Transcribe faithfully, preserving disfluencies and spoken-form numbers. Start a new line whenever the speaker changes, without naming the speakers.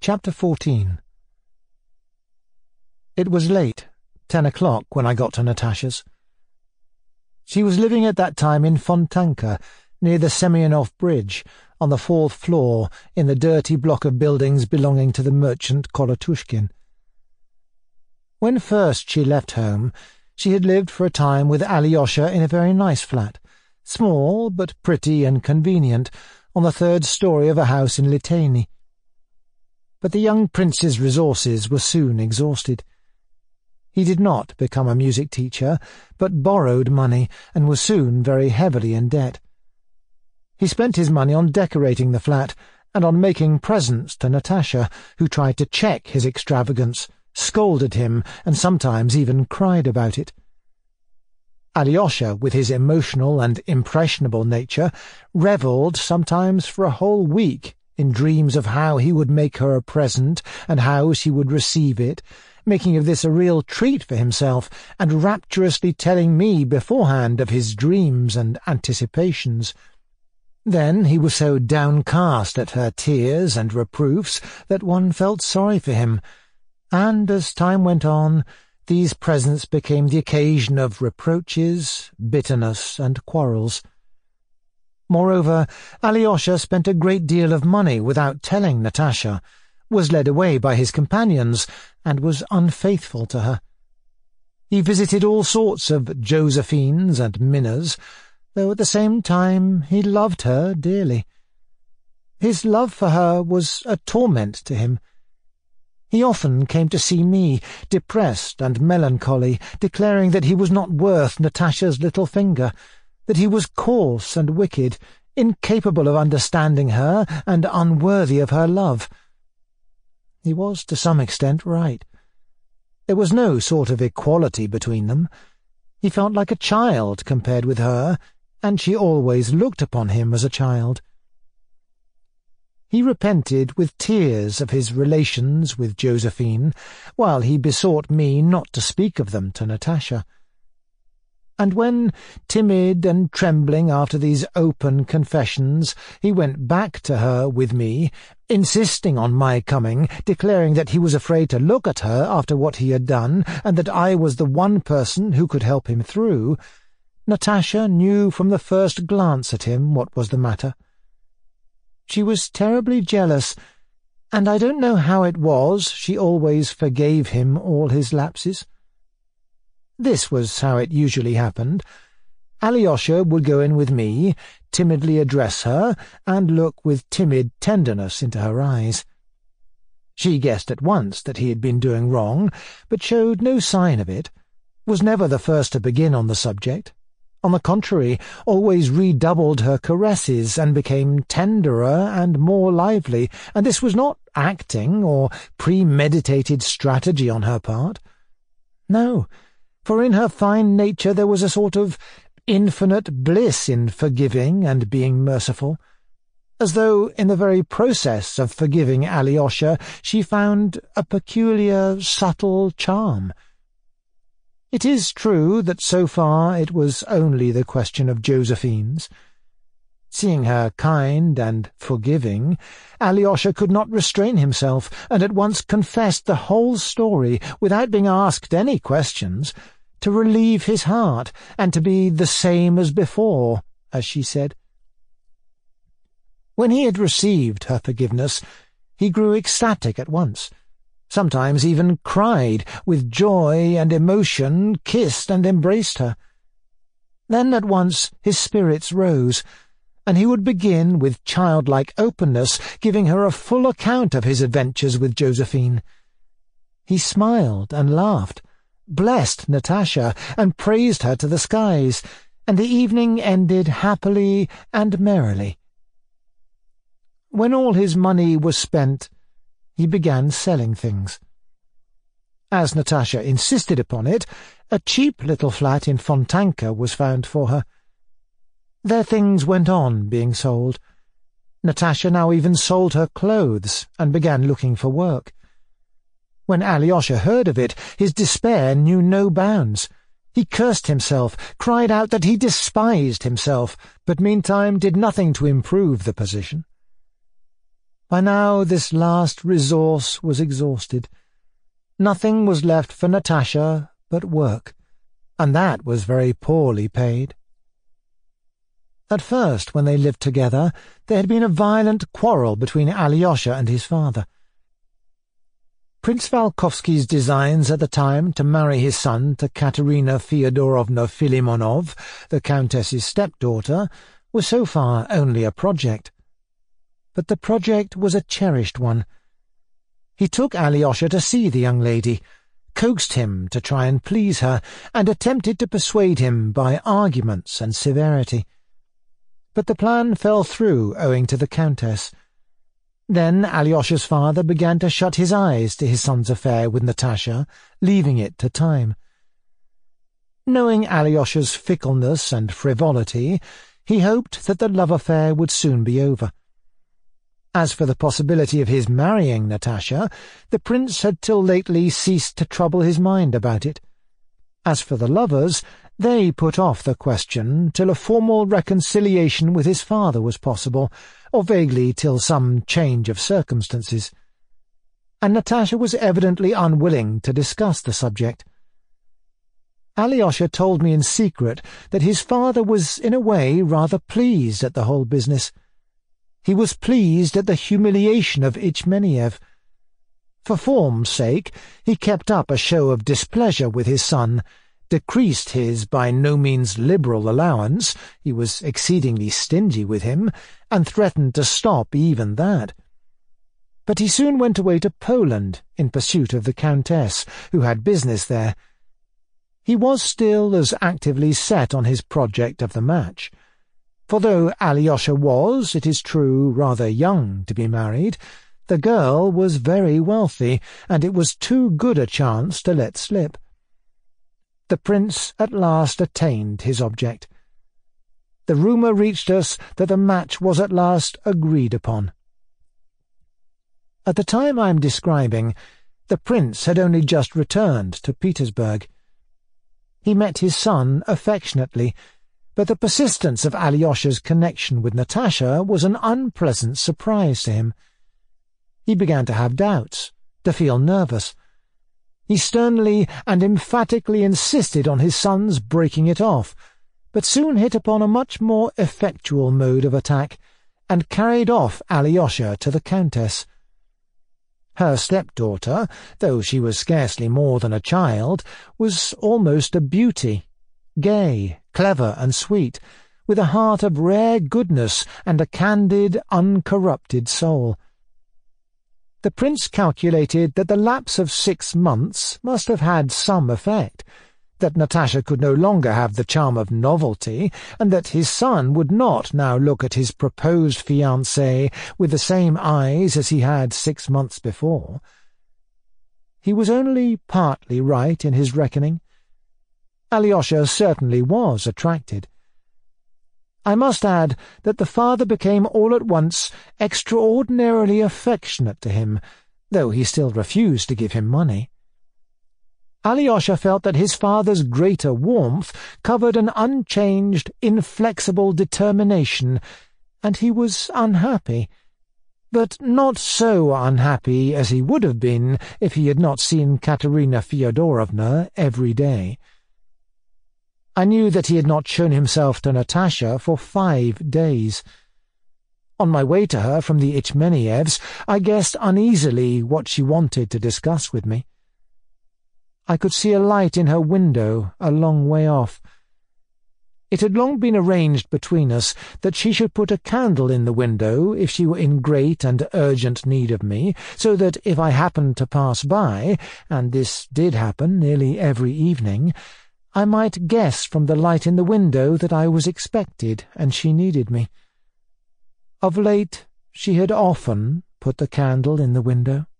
Chapter fourteen. It was late, ten o'clock, when I got to Natasha's. She was living at that time in Fontanka, near the Semyonov Bridge, on the fourth floor, in the dirty block of buildings belonging to the merchant Kolotushkin. When first she left home, she had lived for a time with Alyosha in a very nice flat, small but pretty and convenient, on the third story of a house in Liteyny. But the young prince's resources were soon exhausted. He did not become a music teacher, but borrowed money and was soon very heavily in debt. He spent his money on decorating the flat and on making presents to Natasha, who tried to check his extravagance, scolded him, and sometimes even cried about it. Alyosha, with his emotional and impressionable nature, revelled sometimes for a whole week in dreams of how he would make her a present and how she would receive it, making of this a real treat for himself, and rapturously telling me beforehand of his dreams and anticipations. Then he was so downcast at her tears and reproofs that one felt sorry for him, and as time went on, these presents became the occasion of reproaches, bitterness, and quarrels. Moreover, Alyosha spent a great deal of money without telling Natasha, was led away by his companions, and was unfaithful to her. He visited all sorts of Josephines and Minnas, though at the same time he loved her dearly. His love for her was a torment to him. He often came to see me, depressed and melancholy, declaring that he was not worth Natasha's little finger, that he was coarse and wicked, incapable of understanding her, and unworthy of her love. He was to some extent right. There was no sort of equality between them. He felt like a child compared with her, and she always looked upon him as a child. He repented with tears of his relations with Josephine, while he besought me not to speak of them to Natasha. And when, timid and trembling after these open confessions, he went back to her with me, insisting on my coming, declaring that he was afraid to look at her after what he had done, and that I was the one person who could help him through, Natasha knew from the first glance at him what was the matter. She was terribly jealous, and I don't know how it was she always forgave him all his lapses. This was how it usually happened. Alyosha would go in with me, timidly address her, and look with timid tenderness into her eyes. She guessed at once that he had been doing wrong, but showed no sign of it, was never the first to begin on the subject. On the contrary, always redoubled her caresses and became tenderer and more lively, and this was not acting or premeditated strategy on her part. No, for in her fine nature there was a sort of infinite bliss in forgiving and being merciful, as though in the very process of forgiving Alyosha she found a peculiar, subtle charm. It is true that so far it was only the question of Josephines. Seeing her kind and forgiving, Alyosha could not restrain himself, and at once confessed the whole story without being asked any questions, to relieve his heart, and to be the same as before, as she said. When he had received her forgiveness, he grew ecstatic at once, sometimes even cried with joy and emotion, kissed and embraced her. Then at once his spirits rose, and he would begin with childlike openness, giving her a full account of his adventures with Josephine. He smiled and laughed, blessed Natasha, and praised her to the skies, and the evening ended happily and merrily. When all his money was spent, he began selling things. As Natasha insisted upon it, a cheap little flat in Fontanka was found for her. Their things went on being sold. Natasha now even sold her clothes and began looking for work. When Alyosha heard of it, his despair knew no bounds. He cursed himself, cried out that he despised himself, but meantime did nothing to improve the position. By now this last resource was exhausted. Nothing was left for Natasha but work, and that was very poorly paid. At first, when they lived together, there had been a violent quarrel between Alyosha and his father. Prince Volkovsky's designs at the time to marry his son to Katerina Feodorovna Filimonov, the Countess's stepdaughter, was so far only a project. But the project was a cherished one. He took Alyosha to see the young lady, coaxed him to try and please her, and attempted to persuade him by arguments and severity. But the plan fell through owing to the Countess. Then Alyosha's father began to shut his eyes to his son's affair with Natasha, leaving it to time. Knowing Alyosha's fickleness and frivolity, he hoped that the love affair would soon be over. As for the possibility of his marrying Natasha, the prince had till lately ceased to trouble his mind about it. As for the lovers, they put off the question till a formal reconciliation with his father was possible, or vaguely till some change of circumstances. And Natasha was evidently unwilling to discuss the subject. Alyosha told me in secret that his father was in a way rather pleased at the whole business. He was pleased at the humiliation of Ichmeniev. For form's sake, he kept up a show of displeasure with his son, decreased his by no means liberal allowance — he was exceedingly stingy with him — and threatened to stop even that. But he soon went away to Poland in pursuit of the Countess, who had business there. He was still as actively set on his project of the match. For though Alyosha was, it is true, rather young to be married, the girl was very wealthy, and it was too good a chance to let slip. The prince at last attained his object. The rumour reached us that the match was at last agreed upon. At the time I am describing, the prince had only just returned to Petersburg. He met his son affectionately, but the persistence of Alyosha's connection with Natasha was an unpleasant surprise to him. He began to have doubts, to feel nervous. He sternly and emphatically insisted on his son's breaking it off, but soon hit upon a much more effectual mode of attack, and carried off Alyosha to the Countess. Her stepdaughter, though she was scarcely more than a child, was almost a beauty, gay, clever and sweet, with a heart of rare goodness and a candid, uncorrupted soul. The prince calculated that the lapse of six months must have had some effect, that Natasha could no longer have the charm of novelty, and that his son would not now look at his proposed fiancée with the same eyes as he had six months before. He was only partly right in his reckoning. Alyosha certainly was attracted. I must add that the father became all at once extraordinarily affectionate to him, though he still refused to give him money. Alyosha felt that his father's greater warmth covered an unchanged, inflexible determination, and he was unhappy, but not so unhappy as he would have been if he had not seen Katerina Feodorovna every day. I knew that he had not shown himself to Natasha for five days. On my way to her from the Ichmenievs, I guessed uneasily what she wanted to discuss with me. I could see a light in her window a long way off. It had long been arranged between us that she should put a candle in the window if she were in great and urgent need of me, so that if I happened to pass by, and this did happen nearly every evening, I might guess from the light in the window that I was expected and she needed me. Of late she had often put the candle in the window.